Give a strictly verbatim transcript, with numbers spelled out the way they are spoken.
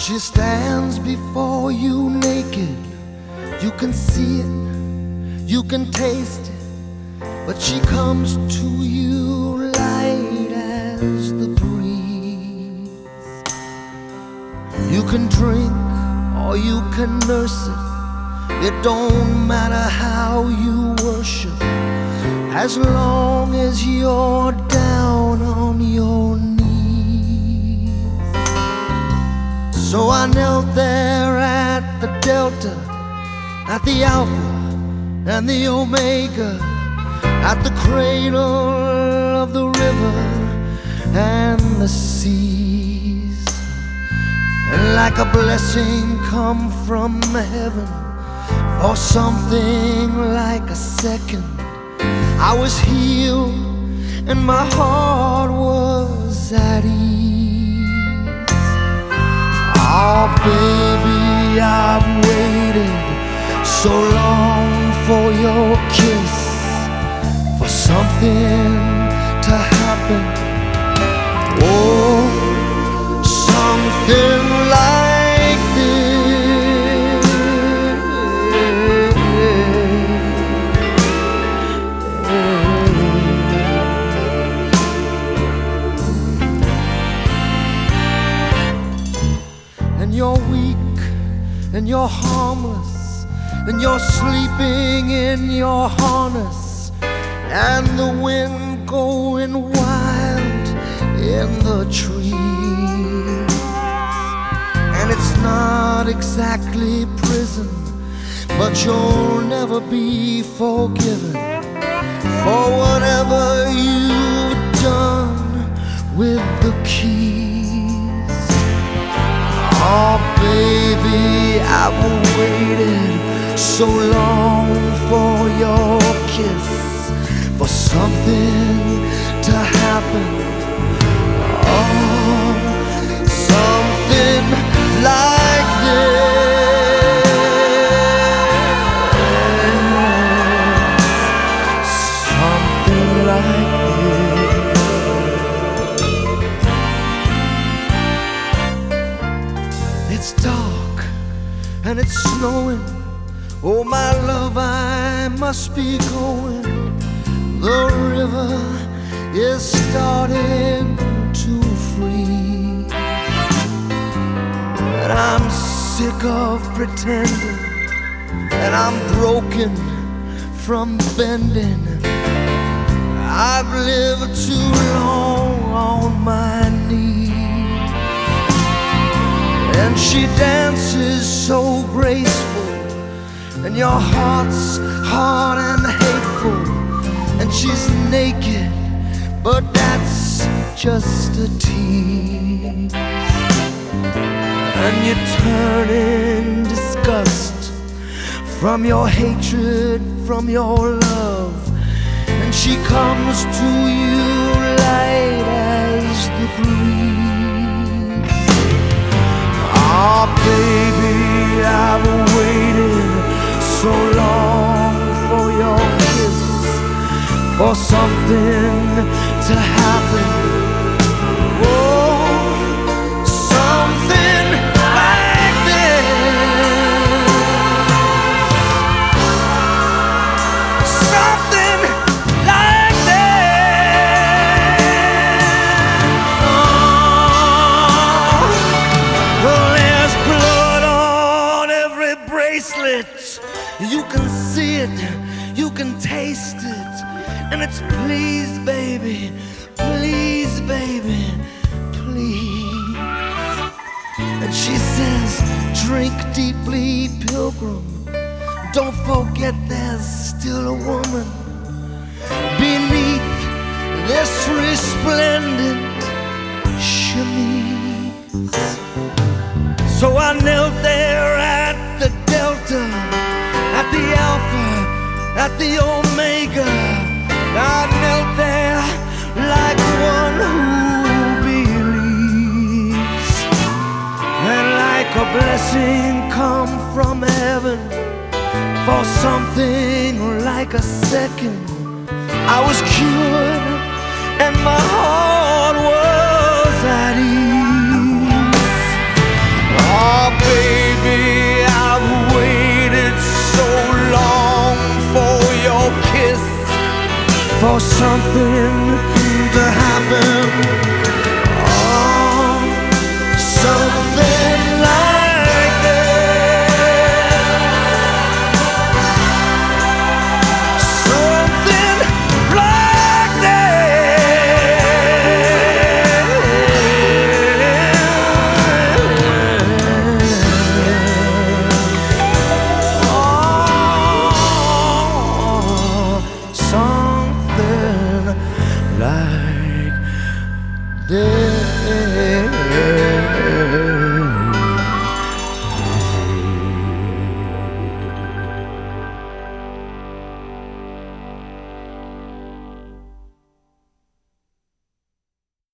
She stands before you naked. You can see it, you can taste it, but she comes to you light as the breeze. You can drink or you can nurse it. It don't matter how you worship, as long as you're down on your knees. So I knelt there at the Delta, at the Alpha and the Omega, at the cradle of the river and the seas. And like a blessing come from heaven, for something like a second, I was healed and my heart was at ease. Oh baby, I've waited so long for your kiss, for something to happen. Oh, something like this. And you're weak and you're harmless, and you're sleeping in your harness, and the wind going wild in the trees. And it's not exactly prison, but you'll never be forgiven for whatever you've done with the keys. Oh baby, I've waited so long for your kiss, for something to happen. Oh, something like this. Something like this. It's dark and it's snowing. Oh my love, I must be going. The river is starting to freeze, and I'm sick of pretending, and I'm broken from bending. I've lived too long on my knees, and she dances so graceful, and your heart's hard and hateful, and she's naked, but that's just a tease. And you turn in disgust from your hatred, from your love, and she comes to you light as the breeze. Ah, baby, I've waited so long for your kiss, for something to happen. Oh, something like this. Something like this. Oh, well, there's blood on every bracelet. You can see it, you can taste it, and it's please, baby, please, baby, please. And she says, drink deeply, pilgrim. Don't forget there's still a woman beneath this resplendent chemise. So I knelt there at the Delta, at the Alpha, at the Omega. I knelt there like one who believes, and like a blessing come from heaven, for something like a second, I was cured and my heart was